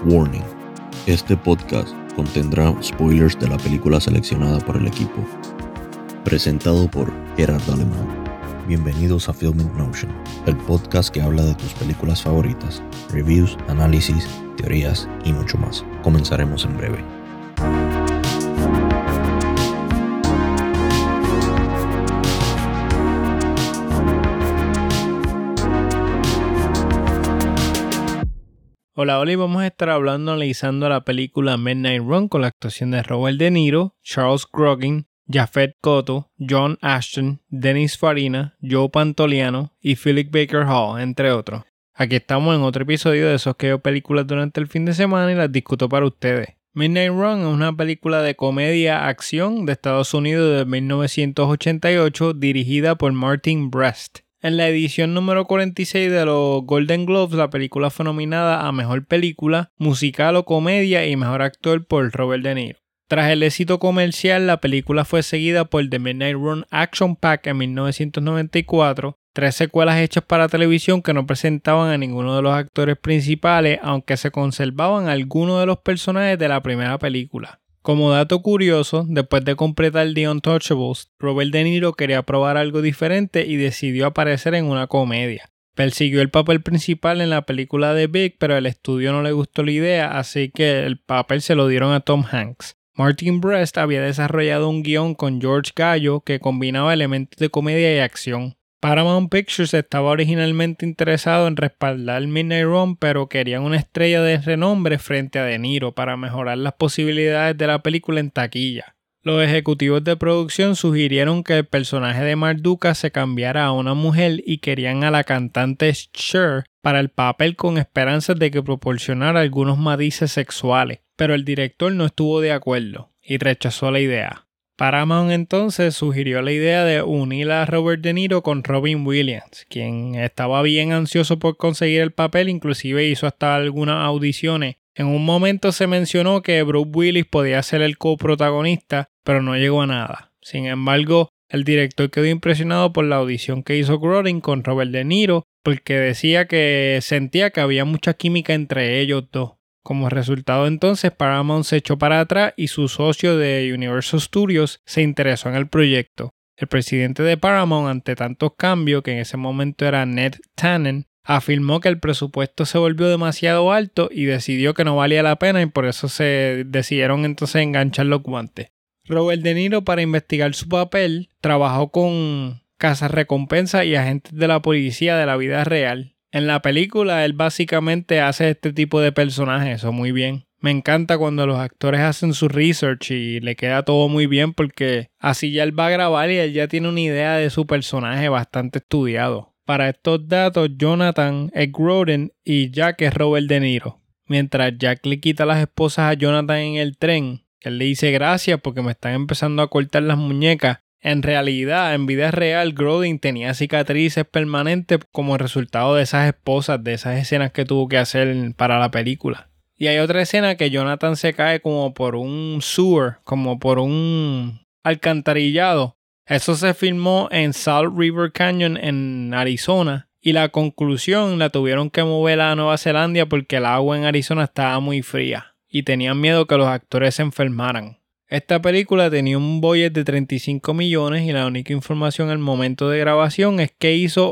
Warning. Este podcast contendrá spoilers de la película seleccionada por el equipo. Presentado por Gerard Alemán. Bienvenidos a Film in Notion, el podcast que habla de tus películas favoritas, reviews, análisis, teorías y mucho más. Comenzaremos en breve. Hola, hoy vamos a estar analizando la película Midnight Run con la actuación de Robert De Niro, Charles Grodin, Japhet Kotto, John Ashton, Dennis Farina, Joe Pantoliano y Philip Baker Hall, entre otros. Aquí estamos en otro episodio de esos que veo películas durante el fin de semana y las discuto para ustedes. Midnight Run es una película de comedia-acción de Estados Unidos de 1988 dirigida por Martin Brest. En la edición número 46 de los Golden Globes, la película fue nominada a Mejor Película, Musical o Comedia y Mejor Actor por Robert De Niro. Tras el éxito comercial, la película fue seguida por The Midnight Run Action Pack en 1994, 3 secuelas hechas para televisión que no presentaban a ninguno de los actores principales, aunque se conservaban algunos de los personajes de la primera película. Como dato curioso, después de completar The Untouchables, Robert De Niro quería probar algo diferente y decidió aparecer en una comedia. Persiguió el papel principal en la película de Big, pero el estudio no le gustó la idea, así que el papel se lo dieron a Tom Hanks. Martin Brest había desarrollado un guión con George Gallo que combinaba elementos de comedia y acción. Paramount Pictures estaba originalmente interesado en respaldar Midnight Run, pero querían una estrella de renombre frente a De Niro para mejorar las posibilidades de la película en taquilla. Los ejecutivos de producción sugirieron que el personaje de Mark Dukas se cambiara a una mujer y querían a la cantante Cher para el papel con esperanzas de que proporcionara algunos matices sexuales, pero el director no estuvo de acuerdo y rechazó la idea. Paramount entonces sugirió la idea de unir a Robert De Niro con Robin Williams, quien estaba bien ansioso por conseguir el papel, inclusive hizo hasta algunas audiciones. En un momento se mencionó que Bruce Willis podía ser el coprotagonista, pero no llegó a nada. Sin embargo, el director quedó impresionado por la audición que hizo Grodin con Robert De Niro, porque decía que sentía que había mucha química entre ellos dos. Como resultado entonces, Paramount se echó para atrás y su socio de Universal Studios se interesó en el proyecto. El presidente de Paramount, ante tantos cambios, que en ese momento era Ned Tannen, afirmó que el presupuesto se volvió demasiado alto y decidió que no valía la pena y por eso se decidieron entonces enganchar los guantes. Robert De Niro, para investigar su papel, trabajó con cazarrecompensas y agentes de la policía de la vida real. En la película, él básicamente hace este tipo de personajes, eso muy bien. Me encanta cuando los actores hacen su research y le queda todo muy bien porque así ya él va a grabar y él ya tiene una idea de su personaje bastante estudiado. Para estos datos, Jonathan es Grodin y Jack es Robert De Niro. Mientras Jack le quita las esposas a Jonathan en el tren, él le dice gracias porque me están empezando a cortar las muñecas. En realidad, en vida real, Grodin tenía cicatrices permanentes como resultado de esas esposas, de esas escenas que tuvo que hacer para la película. Y hay otra escena que Jonathan se cae como por un sewer, como por un alcantarillado. Eso se filmó en Salt River Canyon en Arizona y la conclusión la tuvieron que mover a Nueva Zelanda porque el agua en Arizona estaba muy fría y tenían miedo que los actores se enfermaran. Esta película tenía un budget de 35 millones y la única información al momento de grabación es que hizo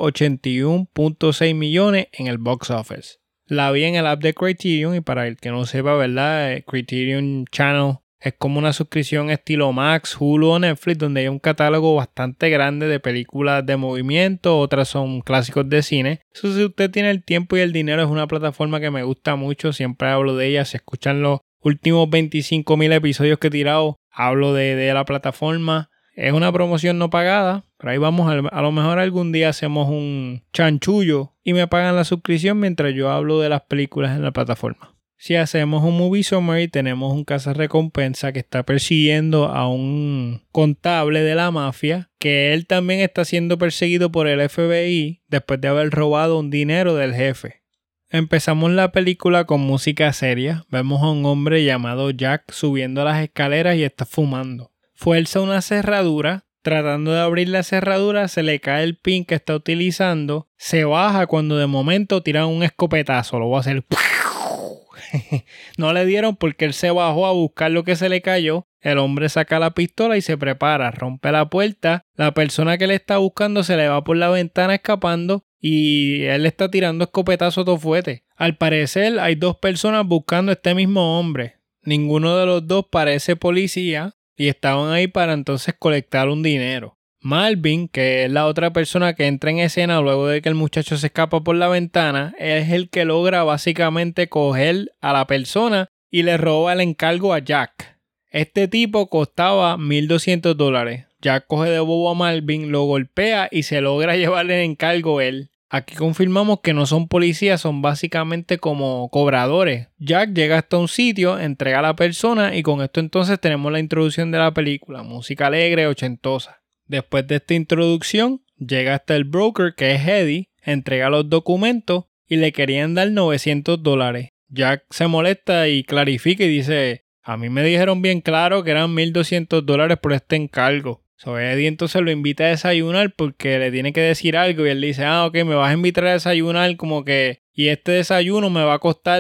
81.6 millones en el box office. La vi en el app de Criterion y para el que no sepa, ¿verdad? Criterion Channel es como una suscripción estilo Max, Hulu o Netflix donde hay un catálogo bastante grande de películas de movimiento, otras son clásicos de cine. Eso si usted tiene el tiempo y el dinero es una plataforma que me gusta mucho, siempre hablo de ella, se escuchan los últimos 25,000 episodios que he tirado, hablo de la plataforma. Es una promoción no pagada, pero ahí vamos, a lo mejor algún día hacemos un chanchullo y me pagan la suscripción mientras yo hablo de las películas en la plataforma. Si hacemos un movie summary, tenemos un cazarrecompensa que está persiguiendo a un contable de la mafia, que él también está siendo perseguido por el FBI después de haber robado un dinero del jefe. Empezamos la película con música seria. Vemos a un hombre llamado Jack subiendo las escaleras y está fumando. Fuerza una cerradura. Tratando de abrir la cerradura, se le cae el pin que está utilizando. Se baja cuando de momento tiran un escopetazo. Lo voy a hacer. No le dieron porque él se bajó a buscar lo que se le cayó. El hombre saca la pistola y se prepara, rompe la puerta. La persona que le está buscando se le va por la ventana escapando y él le está tirando escopetazos todo fuerte. Al parecer hay 2 personas buscando a este mismo hombre. Ninguno de los 2 parece policía y estaban ahí para entonces colectar un dinero. Marvin, que es la otra persona que entra en escena luego de que el muchacho se escapa por la ventana, es el que logra básicamente coger a la persona y le roba el encargo a Jack. Este tipo costaba $1,200. Jack coge de bobo a Marvin, lo golpea y se logra llevar el encargo él. Aquí confirmamos que no son policías, son básicamente como cobradores. Jack llega hasta un sitio, entrega a la persona y con esto entonces tenemos la introducción de la película. Música alegre, ochentosa. Después de esta introducción, llega hasta el broker que es Eddie, entrega los documentos y le querían dar $900. Jack se molesta y clarifica y dice, a mí me dijeron bien claro que eran $1,200 por este encargo. Eddie entonces lo invita a desayunar porque le tiene que decir algo y él le dice, ok, me vas a invitar a desayunar como que, y este desayuno me va a costar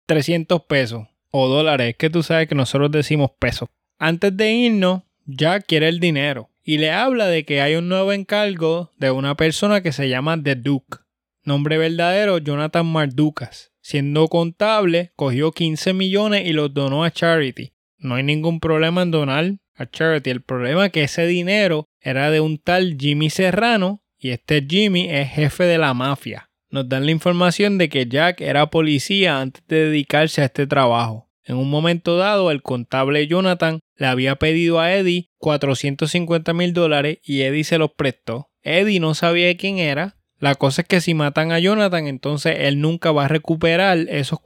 $300 o dólares, es que tú sabes que nosotros decimos pesos. Antes de irnos, Jack quiere el dinero. Y le habla de que hay un nuevo encargo de una persona que se llama The Duke. Nombre verdadero, Jonathan Mardukas. Siendo contable, cogió 15 millones y los donó a charity. No hay ningún problema en donar a charity. El problema es que ese dinero era de un tal Jimmy Serrano y este Jimmy es jefe de la mafia. Nos dan la información de que Jack era policía antes de dedicarse a este trabajo. En un momento dado, el contable Jonathan le había pedido a Eddie $450,000 y Eddie se los prestó. Eddie no sabía quién era. La cosa es que si matan a Jonathan, entonces él nunca va a recuperar esos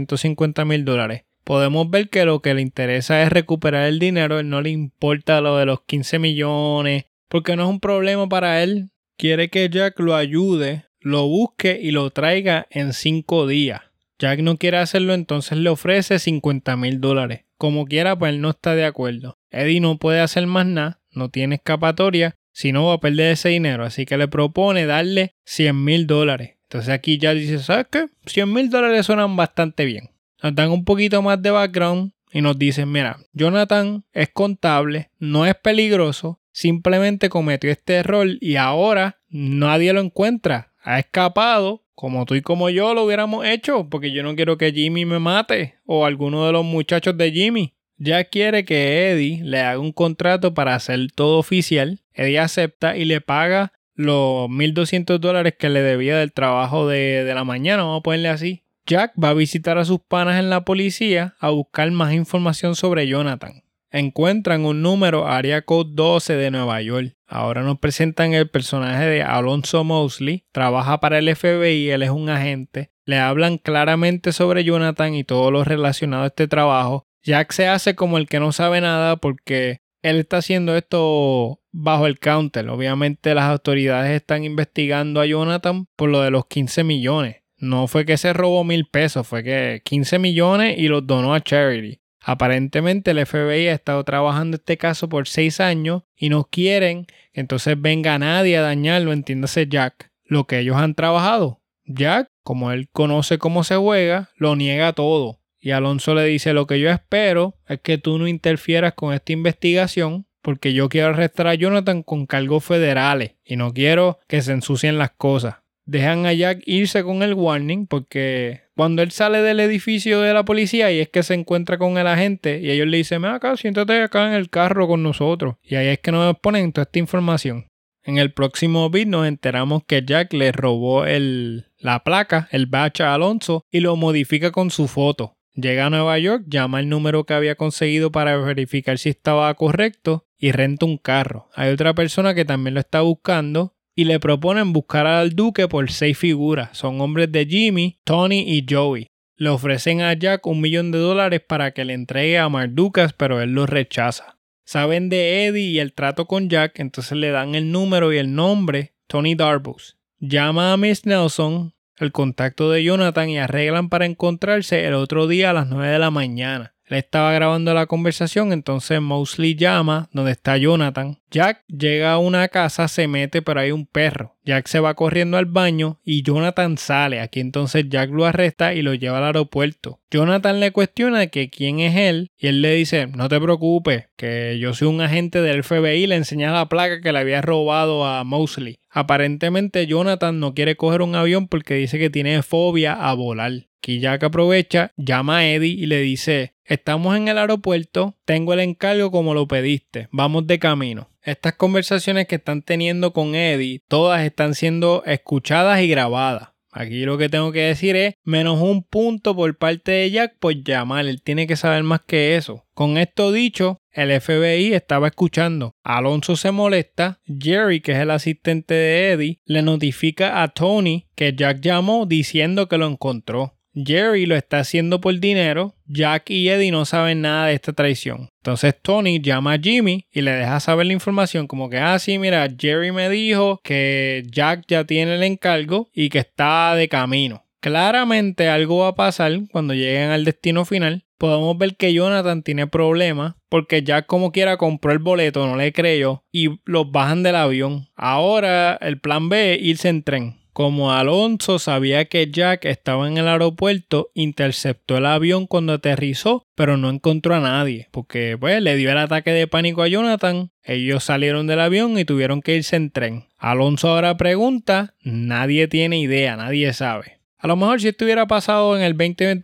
$450,000. Podemos ver que lo que le interesa es recuperar el dinero. Él no le importa lo de los 15 millones, porque no es un problema para él. Quiere que Jack lo ayude, lo busque y lo traiga en 5 días. Jack no quiere hacerlo, entonces le ofrece $50,000. Como quiera, pues él no está de acuerdo. Eddie no puede hacer más nada, no tiene escapatoria, si no va a perder ese dinero. Así que le propone darle $100,000. Entonces aquí Jack dice, ¿sabes qué? $100,000 suenan bastante bien. Nos dan un poquito más de background y nos dicen, mira, Jonathan es contable, no es peligroso, simplemente cometió este error y ahora nadie lo encuentra. Ha escapado. Como tú y como yo lo hubiéramos hecho, porque yo no quiero que Jimmy me mate o alguno de los muchachos de Jimmy. Jack quiere que Eddie le haga un contrato para hacer todo oficial. Eddie acepta y le paga los $1,200 que le debía del trabajo de la mañana, vamos a ponerle así. Jack va a visitar a sus panas en la policía a buscar más información sobre Jonathan. Encuentran un número área code 12 de Nueva York. Ahora nos presentan el personaje de Alonzo Mosley. Trabaja para el FBI, él es un agente. Le hablan claramente sobre Jonathan y todo lo relacionado a este trabajo. Jack se hace como el que no sabe nada porque él está haciendo esto bajo el counter. Obviamente las autoridades están investigando a Jonathan por lo de los 15 millones. No fue que se robó $1,000, fue que 15 millones y los donó a charity. Aparentemente el FBI ha estado trabajando este caso por 6 años y no quieren que entonces venga nadie a dañarlo, entiéndase Jack, lo que ellos han trabajado. Jack, como él conoce cómo se juega, lo niega todo. Y Alonso le dice, lo que yo espero es que tú no interfieras con esta investigación porque yo quiero arrestar a Jonathan con cargos federales y no quiero que se ensucien las cosas. Dejan a Jack irse con el warning porque cuando él sale del edificio de la policía y es que se encuentra con el agente y ellos le dicen, ven acá, siéntate acá en el carro con nosotros. Y ahí es que nos ponen toda esta información. En el próximo beat nos enteramos que Jack le robó la placa, el badge a Alonso y lo modifica con su foto. Llega a Nueva York, llama el número que había conseguido para verificar si estaba correcto y renta un carro. Hay otra persona que también lo está buscando y le proponen buscar al Duque por 6 figuras. Son hombres de Jimmy, Tony y Joey. Le ofrecen a Jack $1,000,000 para que le entregue a Mardukas, pero él lo rechaza. Saben de Eddie y el trato con Jack, entonces le dan el número y el nombre, Tony Darbus. Llama a Miss Nelson, el contacto de Jonathan, y arreglan para encontrarse el otro día a las 9 de la mañana. Él estaba grabando la conversación, entonces Mosley llama donde está Jonathan. Jack llega a una casa, se mete, pero hay un perro. Jack se va corriendo al baño y Jonathan sale. Aquí entonces Jack lo arresta y lo lleva al aeropuerto. Jonathan le cuestiona que quién es él y él le dice, no te preocupes, que yo soy un agente del FBI. Le enseña la placa que le había robado a Mosley. Aparentemente Jonathan no quiere coger un avión porque dice que tiene fobia a volar. Aquí Jack aprovecha, llama a Eddie y le dice, estamos en el aeropuerto, tengo el encargo como lo pediste, vamos de camino. Estas conversaciones que están teniendo con Eddie, todas están siendo escuchadas y grabadas. Aquí lo que tengo que decir es, menos un punto por parte de Jack por llamar, él tiene que saber más que eso. Con esto dicho, el FBI estaba escuchando. Alonso se molesta, Jerry, que es el asistente de Eddie, le notifica a Tony que Jack llamó diciendo que lo encontró. Jerry lo está haciendo por dinero, Jack y Eddie no saben nada de esta traición. Entonces Tony llama a Jimmy y le deja saber la información como que, sí, mira, Jerry me dijo que Jack ya tiene el encargo y que está de camino. Claramente algo va a pasar cuando lleguen al destino final. Podemos ver que Jonathan tiene problemas porque Jack como quiera compró el boleto, no le creyó y los bajan del avión. Ahora el plan B es irse en tren. Como Alonso sabía que Jack estaba en el aeropuerto, interceptó el avión cuando aterrizó, pero no encontró a nadie, porque pues le dio el ataque de pánico a Jonathan. Ellos salieron del avión y tuvieron que irse en tren. Alonso ahora pregunta, nadie tiene idea, nadie sabe. A lo mejor si esto hubiera pasado en el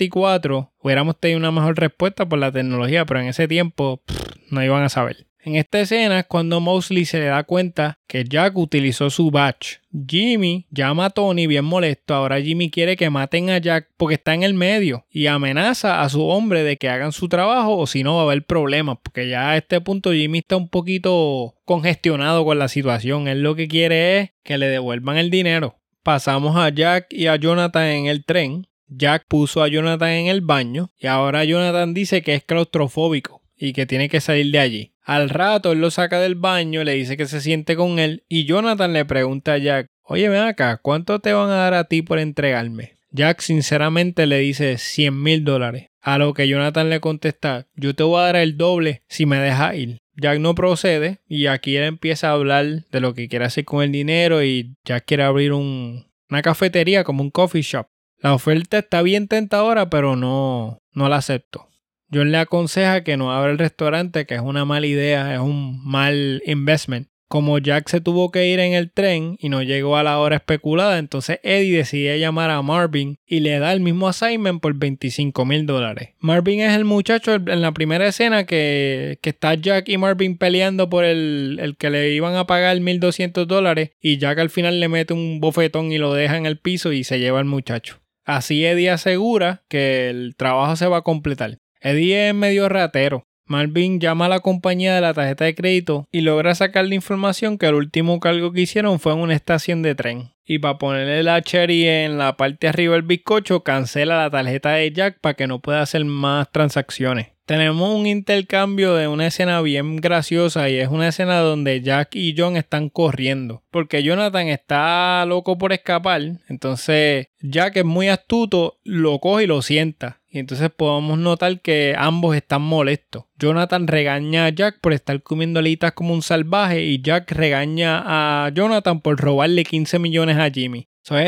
2024, hubiéramos tenido una mejor respuesta por la tecnología, pero en ese tiempo no iban a saber. En esta escena es cuando Mosley se le da cuenta que Jack utilizó su badge. Jimmy llama a Tony bien molesto. Ahora Jimmy quiere que maten a Jack porque está en el medio y amenaza a su hombre de que hagan su trabajo o si no va a haber problemas, porque ya a este punto Jimmy está un poquito congestionado con la situación. Él lo que quiere es que le devuelvan el dinero. Pasamos a Jack y a Jonathan en el tren. Jack puso a Jonathan en el baño y ahora Jonathan dice que es claustrofóbico y que tiene que salir de allí. Al rato él lo saca del baño, le dice que se siente con él y Jonathan le pregunta a Jack, oye, ven acá, ¿cuánto te van a dar a ti por entregarme? Jack sinceramente le dice $100,000. A lo que Jonathan le contesta, yo te voy a dar el doble si me dejas ir. Jack no procede y aquí él empieza a hablar de lo que quiere hacer con el dinero y Jack quiere abrir una cafetería como un coffee shop. La oferta está bien tentadora pero no la acepto. John le aconseja que no abra el restaurante, que es una mala idea, es un mal investment. Como Jack se tuvo que ir en el tren y no llegó a la hora especulada, entonces Eddie decide llamar a Marvin y le da el mismo assignment por $25,000. Marvin es el muchacho en la primera escena que está Jack y Marvin peleando por el que le iban a pagar $1,200 y Jack al final le mete un bofetón y lo deja en el piso y se lleva al muchacho. Así Eddie asegura que el trabajo se va a completar. Eddie es medio ratero. Marvin llama a la compañía de la tarjeta de crédito y logra sacar la información que el último cargo que hicieron fue en una estación de tren. Y para ponerle la cherry en la parte de arriba del bizcocho, cancela la tarjeta de Jack para que no pueda hacer más transacciones. Tenemos un intercambio de una escena bien graciosa y es una escena donde Jack y John están corriendo. Porque Jonathan está loco por escapar, entonces Jack es muy astuto, lo coge y lo sienta. Y entonces podemos notar que ambos están molestos. Jonathan regaña a Jack por estar comiendo alitas como un salvaje y Jack regaña a Jonathan por robarle 15 millones a Jimmy.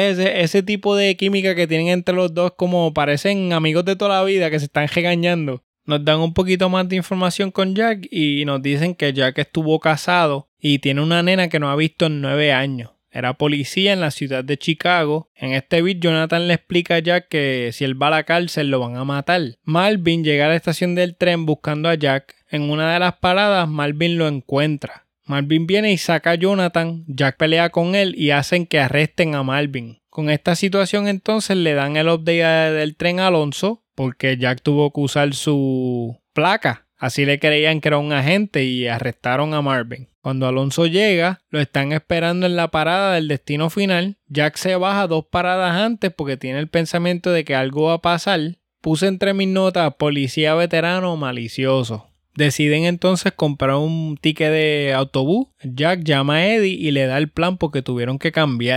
Ese tipo de química que tienen entre los dos, como parecen amigos de toda la vida que se están regañando. Nos dan un poquito más de información con Jack y nos dicen que Jack estuvo casado y tiene una nena que no ha visto en 9 años. Era policía en la ciudad de Chicago. En este beat, Jonathan le explica a Jack que si él va a la cárcel lo van a matar. Marvin llega a la estación del tren buscando a Jack. En una de las paradas, Marvin lo encuentra. Marvin viene y saca a Jonathan. Jack pelea con él y hacen que arresten a Marvin. Con esta situación entonces le dan el update del tren a Alonso porque Jack tuvo que usar su placa. Así le creían que era un agente y arrestaron a Marvin. Cuando Alonso llega, lo están esperando en la parada del destino final. Jack se baja 2 paradas antes porque tiene el pensamiento de que algo va a pasar. Puse entre mis notas policía veterano malicioso. Deciden entonces comprar un ticket de autobús. Jack llama a Eddie y le da el plan porque tuvieron que cambiarlo.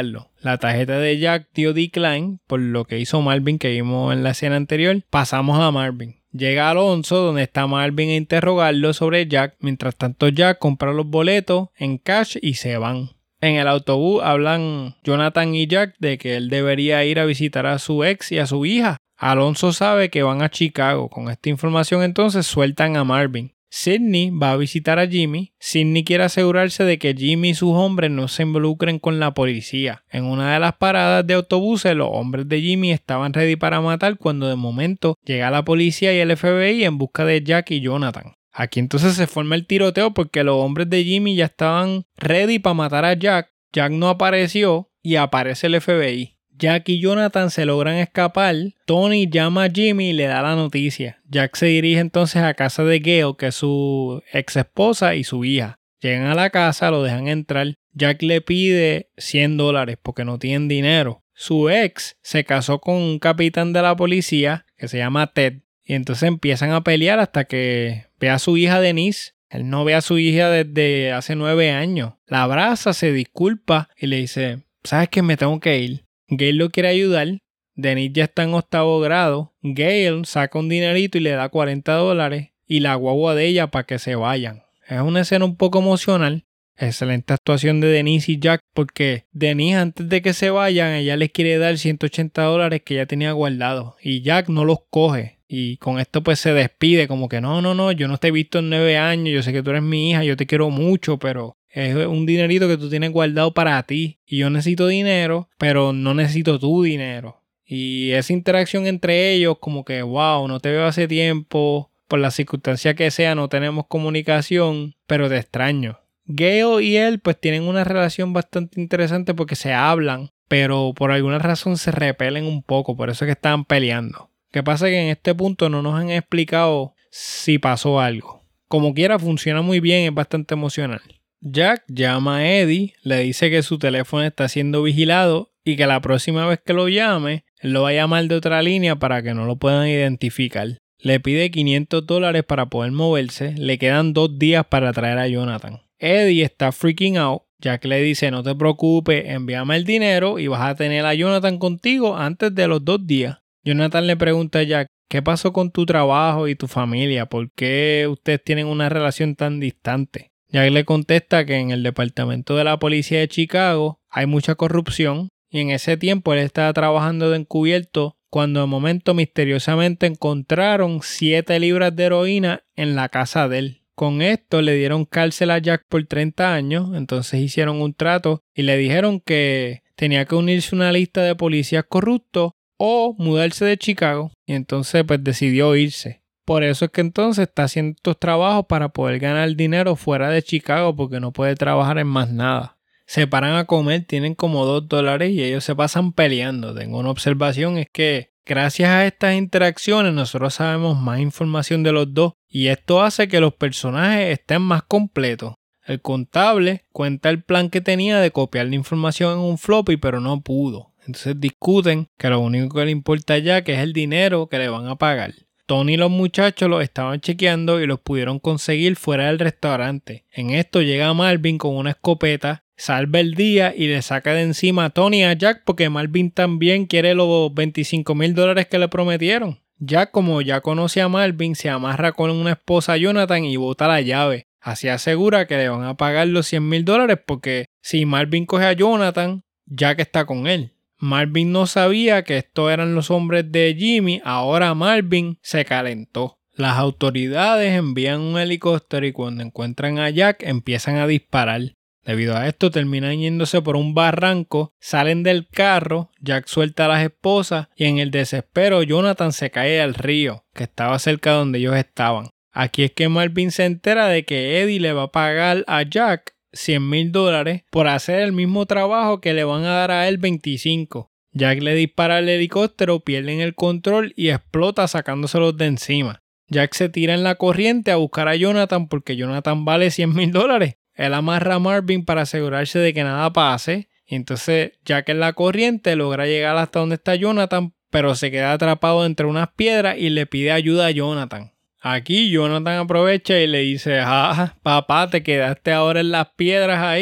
La tarjeta de Jack dio decline por lo que hizo Marvin que vimos en la escena anterior. Pasamos a Marvin. Llega Alonso donde está Marvin a interrogarlo sobre Jack. Mientras tanto Jack compra los boletos en cash y se van. En el autobús hablan Jonathan y Jack de que él debería ir a visitar a su ex y a su hija. Alonso sabe que van a Chicago. Con esta información entonces sueltan a Marvin. Sidney va a visitar a Jimmy. Sidney quiere asegurarse de que Jimmy y sus hombres no se involucren con la policía. En una de las paradas de autobuses, los hombres de Jimmy estaban ready para matar cuando de momento llega la policía y el FBI en busca de Jack y Jonathan. Aquí entonces se forma el tiroteo porque los hombres de Jimmy ya estaban ready para matar a Jack. Jack no apareció y aparece el FBI. Jack y Jonathan se logran escapar. Tony llama a Jimmy y le da la noticia. Jack se dirige entonces a casa de Gail, que es su ex esposa y su hija. Llegan a la casa, lo dejan entrar. Jack le pide $100 porque no tienen dinero. Su ex se casó con un capitán de la policía que se llama Ted. Y entonces empiezan a pelear hasta que ve a su hija Denise. Él no ve a su hija desde hace 9 años. La abraza, se disculpa y le dice, ¿sabes qué? Me tengo que ir. Gail lo quiere ayudar. Denise ya está en 8º grado. Gail saca un dinerito y le da $40 y la guagua de ella para que se vayan. Es una escena un poco emocional. Excelente actuación de Denise y Jack porque Denise antes de que se vayan ella les quiere dar $180 que ella tenía guardados y Jack no los coge y con esto pues se despide como que no, yo no te he visto en 9 años, yo sé que tú eres mi hija, yo te quiero mucho, pero es un dinerito que tú tienes guardado para ti y yo necesito dinero, pero no necesito tu dinero. Y esa interacción entre ellos como que wow, no te veo hace tiempo, por la circunstancia que sea no tenemos comunicación, pero te extraño. Gail y él pues tienen una relación bastante interesante porque se hablan, pero por alguna razón se repelen un poco, por eso es que estaban peleando. ¿Qué pasa? Que en este punto no nos han explicado si pasó algo. Como quiera funciona muy bien, es bastante emocional. Jack llama a Eddie, le dice que su teléfono está siendo vigilado y que la próxima vez que lo llame, él lo va a llamar de otra línea para que no lo puedan identificar. Le pide $500 para poder moverse, le quedan 2 días para traer a Jonathan. Eddie está freaking out. Jack le dice, no te preocupes, envíame el dinero y vas a tener a Jonathan contigo antes de los 2 días. Jonathan le pregunta a Jack, ¿qué pasó con tu trabajo y tu familia? ¿Por qué ustedes tienen una relación tan distante? Jack le contesta que en el departamento de la policía de Chicago hay mucha corrupción y en ese tiempo él estaba trabajando de encubierto cuando de momento misteriosamente encontraron 7 libras de heroína en la casa de él. Con esto le dieron cárcel a Jack por 30 años, entonces hicieron un trato y le dijeron que tenía que unirse a una lista de policías corruptos o mudarse de Chicago y entonces pues decidió irse. Por eso es que entonces está haciendo estos trabajos para poder ganar dinero fuera de Chicago porque no puede trabajar en más nada. Se paran a comer, tienen como $2 y ellos se pasan peleando. Tengo una observación, es que gracias a estas interacciones nosotros sabemos más información de los dos y esto hace que los personajes estén más completos. El contable cuenta el plan que tenía de copiar la información en un floppy pero no pudo. Entonces discuten que lo único que le importa ya que es el dinero que le van a pagar. Tony y los muchachos los estaban chequeando y los pudieron conseguir fuera del restaurante. En esto llega Marvin con una escopeta, salva el día y le saca de encima a Tony y a Jack porque Marvin también quiere los $25,000 que le prometieron. Jack, como ya conoce a Marvin, se amarra con una esposa a Jonathan y bota la llave. Así asegura que le van a pagar los $100,000 porque si Marvin coge a Jonathan, Jack está con él. Marvin no sabía que estos eran los hombres de Jimmy, ahora Marvin se calentó. Las autoridades envían un helicóptero y cuando encuentran a Jack empiezan a disparar. Debido a esto terminan yéndose por un barranco, salen del carro, Jack suelta a las esposas y en el desespero Jonathan se cae al río, que estaba cerca de donde ellos estaban. Aquí es que Marvin se entera de que Eddie le va a pagar a Jack $100,000 por hacer el mismo trabajo que le van a dar a él 25. Jack le dispara al helicóptero, pierden el control y explota sacándoselos de encima. Jack se tira en la corriente a buscar a Jonathan porque Jonathan vale $100,000. Él amarra a Marvin para asegurarse de que nada pase. Y entonces Jack en la corriente logra llegar hasta donde está Jonathan, pero se queda atrapado entre unas piedras y le pide ayuda a Jonathan. Aquí Jonathan aprovecha y le dice, papá, te quedaste ahora en las piedras ahí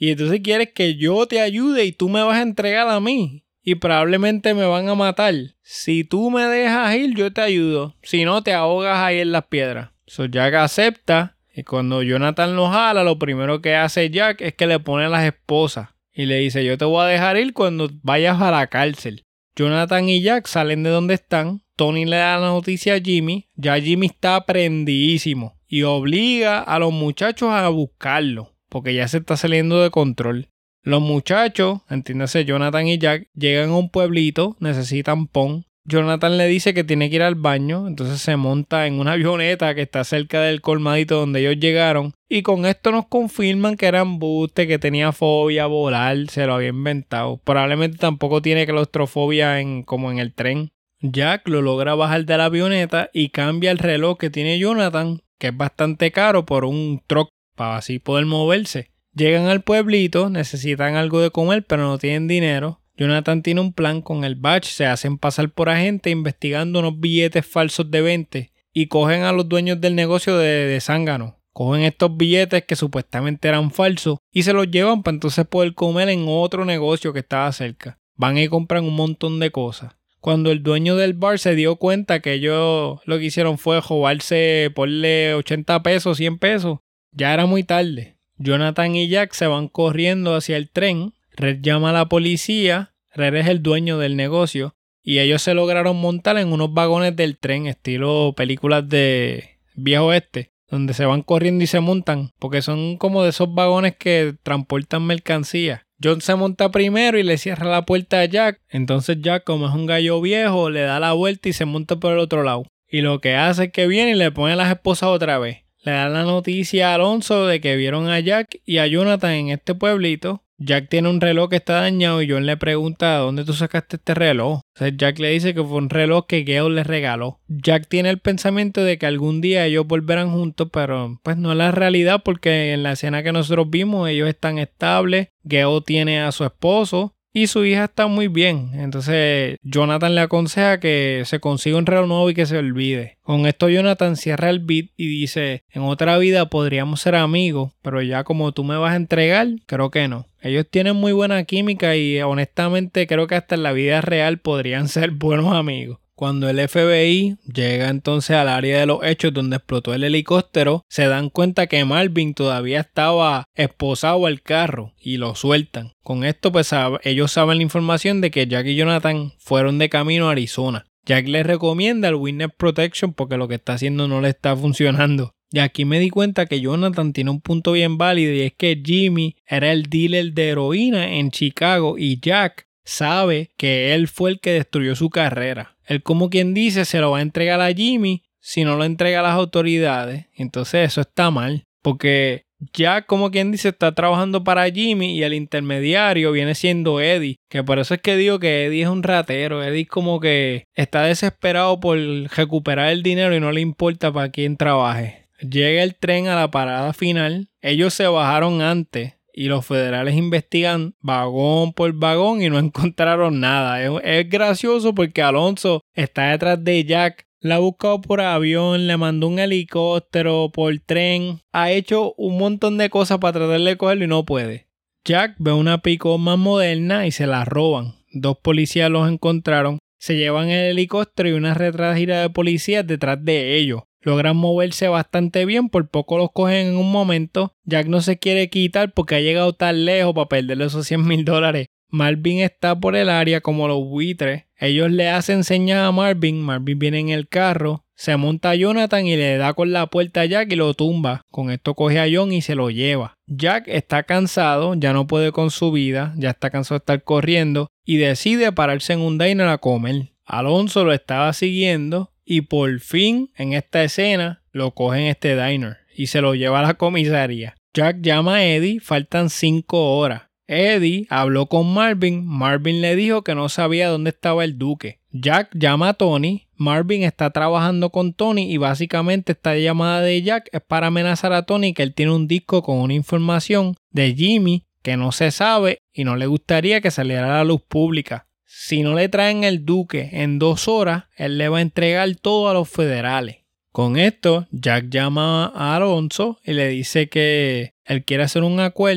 Y entonces quieres que yo te ayude y tú me vas a entregar a mí. Y probablemente me van a matar. Si tú me dejas ir, yo te ayudo. Si no, te ahogas ahí en las piedras. So Jack acepta. Y cuando Jonathan lo jala, lo primero que hace Jack es que le pone a las esposas. Y le dice, yo te voy a dejar ir cuando vayas a la cárcel. Jonathan y Jack salen de donde están. Tony le da la noticia a Jimmy. Ya Jimmy está prendidísimo. Y obliga a los muchachos a buscarlo. Porque ya se está saliendo de control. Los muchachos, entiéndase Jonathan y Jack, llegan a un pueblito, necesitan pon. Jonathan le dice que tiene que ir al baño, entonces se monta en una avioneta que está cerca del colmadito donde ellos llegaron. Y con esto nos confirman que era embuste, que tenía fobia a volar, se lo había inventado. Probablemente tampoco tiene claustrofobia como en el tren. Jack lo logra bajar de la avioneta y cambia el reloj que tiene Jonathan, que es bastante caro, por un truck para así poder moverse. Llegan al pueblito, necesitan algo de comer pero no tienen dinero. Jonathan tiene un plan con el badge, se hacen pasar por agentes investigando unos billetes falsos de 20 y cogen a los dueños del negocio de zángano. Cogen estos billetes que supuestamente eran falsos y se los llevan para entonces poder comer en otro negocio que estaba cerca. Van y compran un montón de cosas. Cuando el dueño del bar se dio cuenta que ellos lo que hicieron fue robarse, ponle 80 pesos, 100 pesos, ya era muy tarde. Jonathan y Jack se van corriendo hacia el tren. Red llama a la policía. Red es el dueño del negocio. Y ellos se lograron montar en unos vagones del tren, estilo películas de viejo oeste, donde se van corriendo y se montan, porque son como de esos vagones que transportan mercancía. John se monta primero y le cierra la puerta a Jack. Entonces Jack, como es un gallo viejo, le da la vuelta y se monta por el otro lado. Y lo que hace es que viene y le pone las esposas otra vez. Le dan la noticia a Alonso de que vieron a Jack y a Jonathan en este pueblito. Jack tiene un reloj que está dañado y John le pregunta ¿dónde tú sacaste este reloj? Entonces Jack le dice que fue un reloj que Gale le regaló. Jack tiene el pensamiento de que algún día ellos volverán juntos, pero pues no es la realidad porque en la escena que nosotros vimos ellos están estables. Gale tiene a su esposo y su hija está muy bien. Entonces Jonathan le aconseja que se consiga un reloj nuevo y que se olvide. Con esto Jonathan cierra el beat y dice, en otra vida podríamos ser amigos, pero ya como tú me vas a entregar, creo que no. Ellos tienen muy buena química y honestamente creo que hasta en la vida real podrían ser buenos amigos. Cuando el FBI llega entonces al área de los hechos donde explotó el helicóptero, se dan cuenta que Marvin todavía estaba esposado al carro y lo sueltan. Con esto pues ellos saben la información de que Jack y Jonathan fueron de camino a Arizona. Jack les recomienda el Witness Protection porque lo que está haciendo no le está funcionando. Y aquí me di cuenta que Jonathan tiene un punto bien válido y es que Jimmy era el dealer de heroína en Chicago y Jack sabe que él fue el que destruyó su carrera. Él, como quien dice, se lo va a entregar a Jimmy si no lo entrega a las autoridades. Entonces eso está mal, porque Jack, como quien dice, está trabajando para Jimmy y el intermediario viene siendo Eddie. Que por eso es que digo que Eddie es un ratero. Eddie como que está desesperado por recuperar el dinero y no le importa para quién trabaje. Llega el tren a la parada final. Ellos se bajaron antes y los federales investigan vagón por vagón y no encontraron nada. Es gracioso porque Alonso está detrás de Jack. La ha buscado por avión, le mandó un helicóptero, por tren. Ha hecho un montón de cosas para tratar de cogerlo y no puede. Jack ve una pick-up más moderna y se la roban. 2 policías los encontraron. Se llevan el helicóptero y una retragira de policías detrás de ellos. Logran moverse bastante bien, por poco los cogen en un momento. Jack no se quiere quitar porque ha llegado tan lejos para perderle esos $100,000. Marvin está por el área como los buitres. Ellos le hacen señas a Marvin. Marvin viene en el carro. Se monta a Jonathan y le da con la puerta a Jack y lo tumba. Con esto coge a John y se lo lleva. Jack está cansado, ya no puede con su vida, ya está cansado de estar corriendo y decide pararse en un diner a comer. Alonso lo estaba siguiendo y por fin en esta escena lo coge en este diner y se lo lleva a la comisaría. Jack llama a Eddie, faltan 5 horas. Eddie habló con Marvin. Marvin le dijo que no sabía dónde estaba el duque. Jack llama a Tony. Marvin está trabajando con Tony y básicamente esta llamada de Jack es para amenazar a Tony que él tiene un disco con una información de Jimmy que no se sabe y no le gustaría que saliera a la luz pública. Si no le traen el duque en 2 horas, él le va a entregar todo a los federales. Con esto, Jack llama a Alonso y le dice que él quiere hacer un acuerdo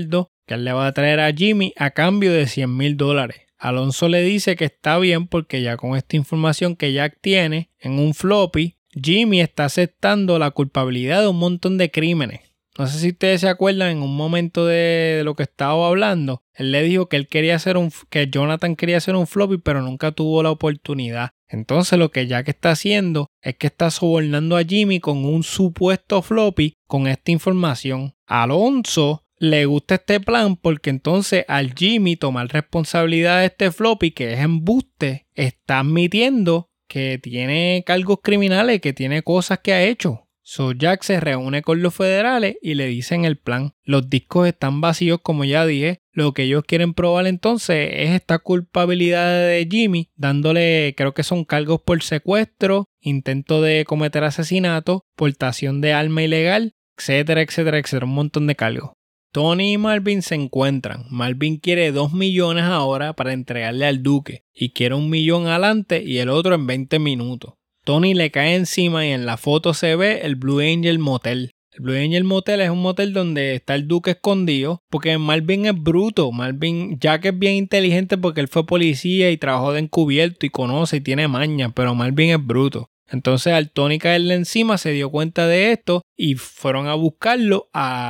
que él le va a traer a Jimmy a cambio de $100,000. Alonso le dice que está bien porque ya con esta información que Jack tiene en un floppy, Jimmy está aceptando la culpabilidad de un montón de crímenes. No sé si ustedes se acuerdan en un momento de lo que estaba hablando, él le dijo que que Jonathan quería hacer un floppy, pero nunca tuvo la oportunidad. Entonces lo que Jack está haciendo es que está sobornando a Jimmy con un supuesto floppy con esta información. Alonso le gusta este plan porque entonces al Jimmy tomar responsabilidad de este floppy, que es embuste, está admitiendo que tiene cargos criminales, que tiene cosas que ha hecho. So Jack se reúne con los federales y le dicen el plan. Los discos están vacíos, como ya dije. Lo que ellos quieren probar entonces es esta culpabilidad de Jimmy, dándole, creo que son cargos por secuestro, intento de cometer asesinato, portación de arma ilegal, etcétera, etcétera, etcétera, un montón de cargos. Tony y Marvin se encuentran. Marvin quiere 2 millones ahora para entregarle al duque y quiere 1 millón adelante y el otro en 20 minutos. Tony le cae encima y en la foto se ve el Blue Angel Motel. El Blue Angel Motel es un motel donde está el duque escondido porque Marvin es bruto. Jack es bien inteligente porque él fue policía y trabajó de encubierto y conoce y tiene maña, pero Marvin es bruto. Entonces al Tony caerle encima se dio cuenta de esto y fueron a buscarlo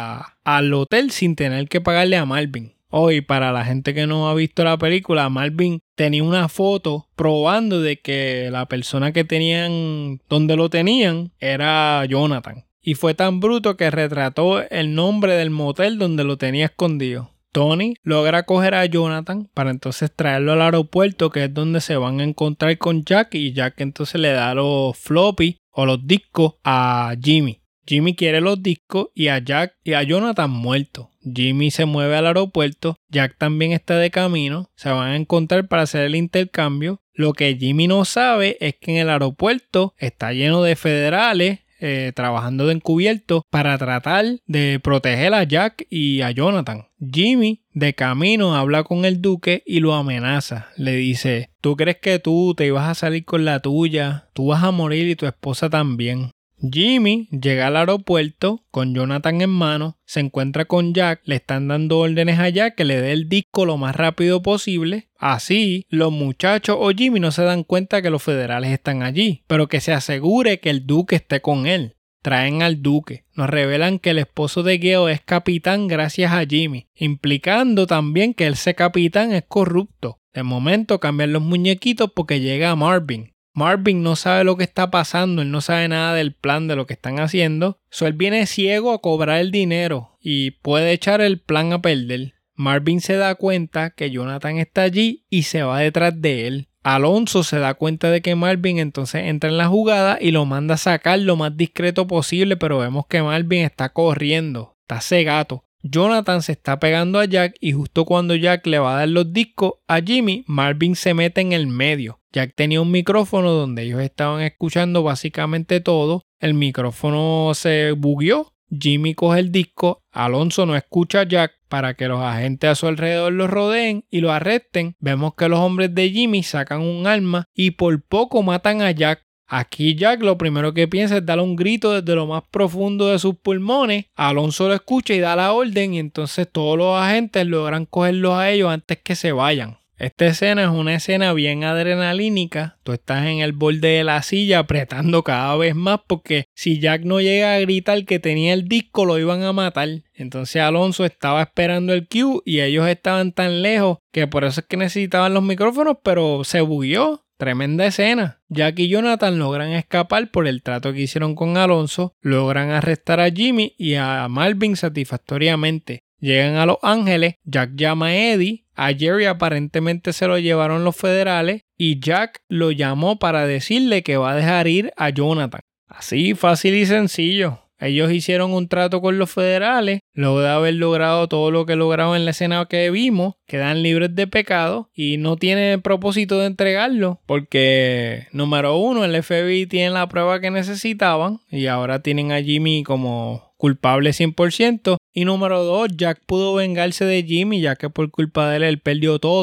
al hotel sin tener que pagarle a Marvin. Hoy, para la gente que no ha visto la película, Marvin tenía una foto probando de que la persona que tenían, donde lo tenían, era Jonathan. Y fue tan bruto que retrató el nombre del motel donde lo tenía escondido. Tony logra coger a Jonathan para entonces traerlo al aeropuerto, que es donde se van a encontrar con Jack, y Jack entonces le da los floppy o los discos a Jimmy. Jimmy quiere los discos y a Jack y a Jonathan muertos. Jimmy se mueve al aeropuerto, Jack también está de camino, se van a encontrar para hacer el intercambio. Lo que Jimmy no sabe es que en el aeropuerto está lleno de federales trabajando de encubierto para tratar de proteger a Jack y a Jonathan. Jimmy de camino habla con el duque y lo amenaza. Le dice: ¿tú crees que tú te ibas a salir con la tuya? Tú vas a morir y tu esposa también. Jimmy llega al aeropuerto con Jonathan en mano, se encuentra con Jack, le están dando órdenes a Jack que le dé el disco lo más rápido posible. Así, los muchachos o Jimmy no se dan cuenta que los federales están allí, pero que se asegure que el duque esté con él. Traen al duque. Nos revelan que el esposo de Gale es capitán gracias a Jimmy, implicando también que ese capitán es corrupto. De momento cambian los muñequitos porque llega Marvin. Marvin no sabe lo que está pasando, él no sabe nada del plan de lo que están haciendo. So él viene ciego a cobrar el dinero y puede echar el plan a perder. Marvin se da cuenta que Jonathan está allí y se va detrás de él. Alonso se da cuenta de que Marvin entonces entra en la jugada y lo manda a sacar lo más discreto posible, pero vemos que Marvin está corriendo, está cegato. Jonathan se está pegando a Jack y justo cuando Jack le va a dar los discos a Jimmy, Marvin se mete en el medio. Jack tenía un micrófono donde ellos estaban escuchando básicamente todo. El micrófono se bugueó. Jimmy coge el disco. Alonso no escucha a Jack para que los agentes a su alrededor lo rodeen y lo arresten. Vemos que los hombres de Jimmy sacan un arma y por poco matan a Jack. Aquí Jack lo primero que piensa es darle un grito desde lo más profundo de sus pulmones. Alonso lo escucha y da la orden y entonces todos los agentes logran cogerlos a ellos antes que se vayan. Esta escena es una escena bien adrenalínica. Tú estás en el borde de la silla apretando cada vez más porque si Jack no llega a gritar que tenía el disco lo iban a matar. Entonces Alonso estaba esperando el cue y ellos estaban tan lejos que por eso es que necesitaban los micrófonos, pero se bugueó. Tremenda escena. Jack y Jonathan logran escapar por el trato que hicieron con Alonso, logran arrestar a Jimmy y a Marvin satisfactoriamente. Llegan a Los Ángeles, Jack llama a Eddie, a Jerry aparentemente se lo llevaron los federales y Jack lo llamó para decirle que va a dejar ir a Jonathan. Así, fácil y sencillo. Ellos hicieron un trato con los federales, luego de haber logrado todo lo que lograron en la escena que vimos, quedan libres de pecado y no tienen propósito de entregarlo porque, número uno, el FBI tiene la prueba que necesitaban y ahora tienen a Jimmy como culpable 100%. Y número dos, Jack pudo vengarse de Jimmy ya que por culpa de él perdió todo.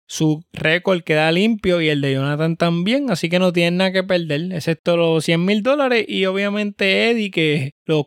Su récord queda limpio y el de Jonathan también, así que no tienen nada que perder, excepto los $100,000 y obviamente Eddie, que los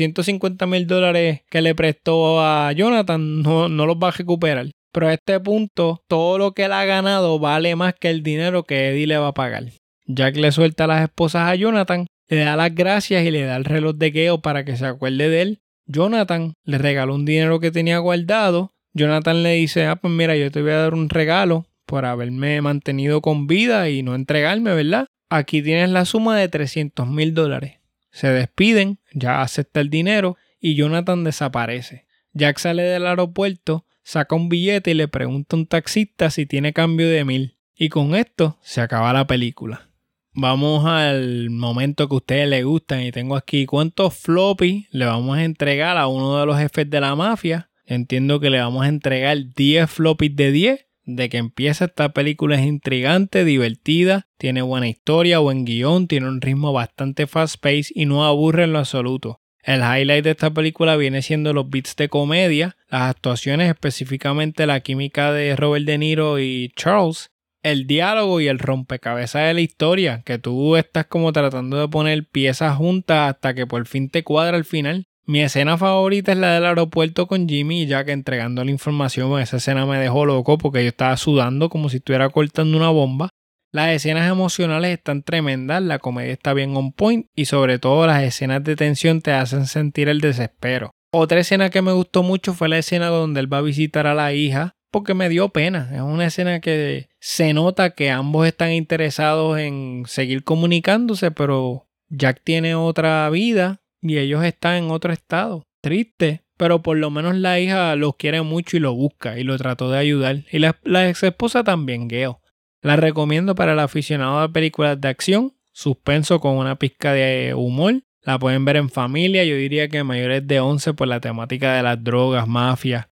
$450,000 que le prestó a Jonathan no los va a recuperar. Pero a este punto, todo lo que él ha ganado vale más que el dinero que Eddie le va a pagar. Jack le suelta a las esposas a Jonathan, le da las gracias y le da el reloj de Gale para que se acuerde de él. Jonathan le regaló un dinero que tenía guardado. Jonathan le dice, pues mira, yo te voy a dar un regalo por haberme mantenido con vida y no entregarme, ¿verdad? Aquí tienes la suma de $300,000. Se despiden, Jack acepta el dinero y Jonathan desaparece. Jack sale del aeropuerto, saca un billete y le pregunta a un taxista si tiene cambio de 1,000. Y con esto se acaba la película. Vamos al momento que a ustedes les gustan y tengo aquí cuántos floppies le vamos a entregar a uno de los jefes de la mafia. Entiendo que le vamos a entregar 10 floppies de 10. De que empieza esta película es intrigante, divertida, tiene buena historia, buen guión, tiene un ritmo bastante fast-paced y no aburre en lo absoluto. El highlight de esta película viene siendo los beats de comedia, las actuaciones, específicamente la química de Robert De Niro y Charles, el diálogo y el rompecabezas de la historia, que tú estás como tratando de poner piezas juntas hasta que por fin te cuadra al final. Mi escena favorita es la del aeropuerto con Jimmy y Jack entregando la información. Esa escena me dejó loco porque yo estaba sudando como si estuviera cortando una bomba. Las escenas emocionales están tremendas, la comedia está bien on point y sobre todo las escenas de tensión te hacen sentir el desespero. Otra escena que me gustó mucho fue la escena donde él va a visitar a la hija porque me dio pena. Es una escena que se nota que ambos están interesados en seguir comunicándose, pero Jack tiene otra vida y ellos están en otro estado. Triste, pero por lo menos la hija los quiere mucho y lo busca y lo trató de ayudar. Y la ex esposa también, Gale. La recomiendo para el aficionado a películas de acción, suspenso con una pizca de humor. La pueden ver en familia, yo diría que mayores de 11 por la temática de las drogas, mafia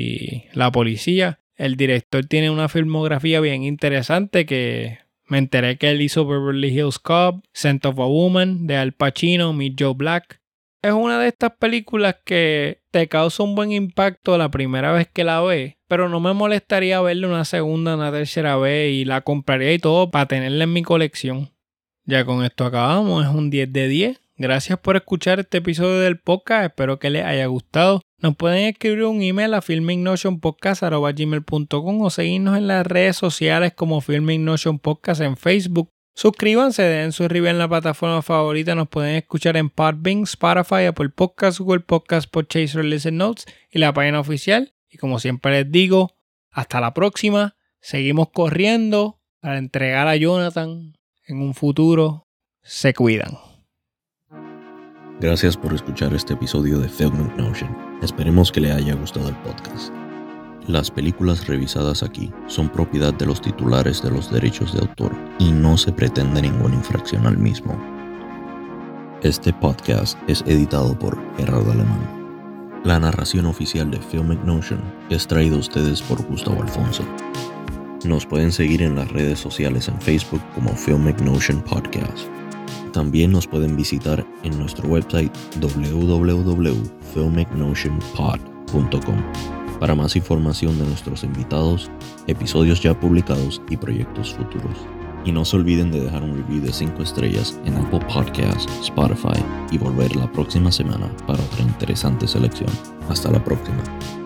y la policía. El director tiene una filmografía bien interesante que me enteré que él hizo Beverly Hills Cop, Scent of a Woman, de Al Pacino, Meet Joe Black. Es una de estas películas que te causa un buen impacto la primera vez que la ves, pero no me molestaría verla una segunda, una tercera vez y la compraría y todo para tenerla en mi colección. Ya con esto acabamos, es un 10 de 10. Gracias por escuchar este episodio del podcast, espero que les haya gustado. Nos pueden escribir un email a filmingnotionpodcast@gmail.com o seguirnos en las redes sociales como Filming Notion Podcast en Facebook. Suscríbanse, den su review en la plataforma favorita. Nos pueden escuchar en Podbean, Spotify, Apple Podcasts, Google Podcasts, Podchaser, Listen Notes y la página oficial. Y como siempre les digo, hasta la próxima. Seguimos corriendo para entregar a Jonathan en un futuro. Se cuidan. Gracias por escuchar este episodio de Filming Notion. Esperemos que le haya gustado el podcast. Las películas revisadas aquí son propiedad de los titulares de los derechos de autor y no se pretende ninguna infracción al mismo. Este podcast es editado por Gerard Alemán. La narración oficial de Filmic Notion es traída a ustedes por Gustavo Alfonso. Nos pueden seguir en las redes sociales en Facebook como Filmic Notion Podcast. También nos pueden visitar en nuestro website www.filmicnotionpod.com para más información de nuestros invitados, episodios ya publicados y proyectos futuros. Y no se olviden de dejar un review de 5 estrellas en Apple Podcasts, Spotify y volver la próxima semana para otra interesante selección. Hasta la próxima.